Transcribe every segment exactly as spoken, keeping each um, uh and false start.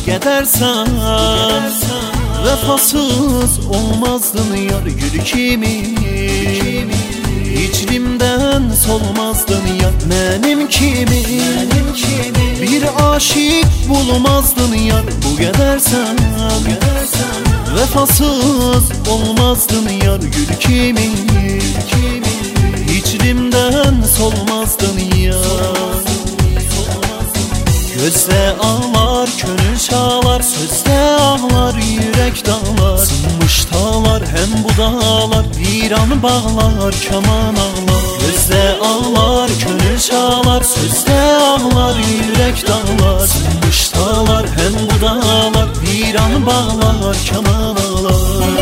qədər sən vəfasız olmazdın yar, gül kimi hicrimdən solmazdın yar, mənim kimi bir aşiq bulmazdın yar. Bu qədər sən vəfasız olmazdın yar, gül kimi hicrimdən solmazdın yar. Gözdə ağlar, könül çağlar, sözdə ağlar, yürək dağlar, sınmış dağlar, həm bu dağlar, viran bağlar, kaman ağlar. Gözdə ağlar, könül çağlar, sözdə ağlar, yürək dağlar, sınmış dağlar, həm bu dağlar, viran bağlar, kaman ağlar.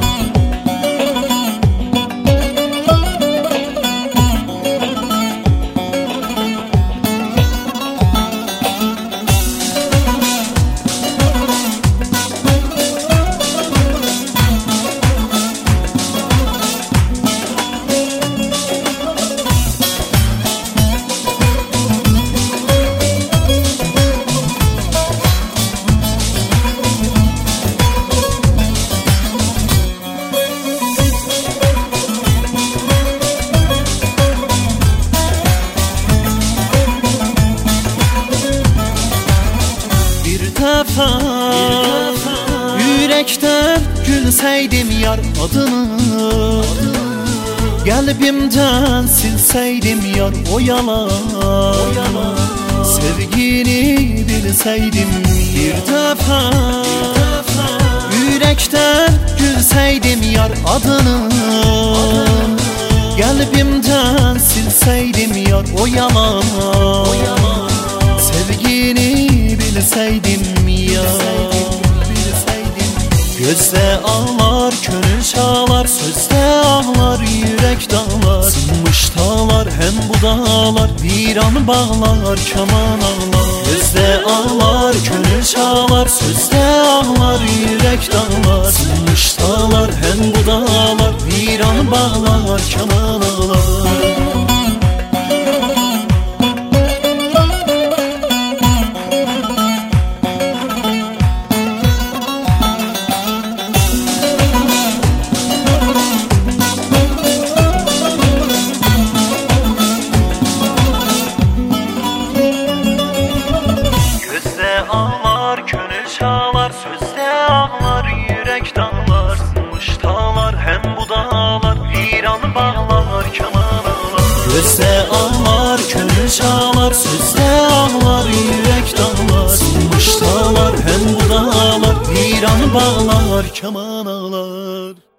Yürekten gülseydim yar adını, kalbimden silseydim yar o yalan, sevgini bilseydim bir defa. Yürekten gülseydim yar adını, kalbimden silseydim yar o yalan, sevgini bilseydim ya. Gözdə ağlar, könül çağlar, sözdə ağlar, yürək dağlar, sınmış dağlar, həm bu dağlar, viran bağlar, kaman ağlar. Gözdə ağlar, könül çağlar, sözdə ağlar, yürək dağlar, sınmış dağlar, həm bu dağlar, viran bağlar, kaman ağlar. Könül çağlar, sözdə ağlar, yürək dağlar, sınmış dağlar, həm bu dağlar, viran bağlar, kaman ağlar. Gözdə ağlar, könül çağlar, sözdə ağlar, yürək dağlar, sınmış dağlar, həm bu dağlar, viran bağlar, kaman ağlar.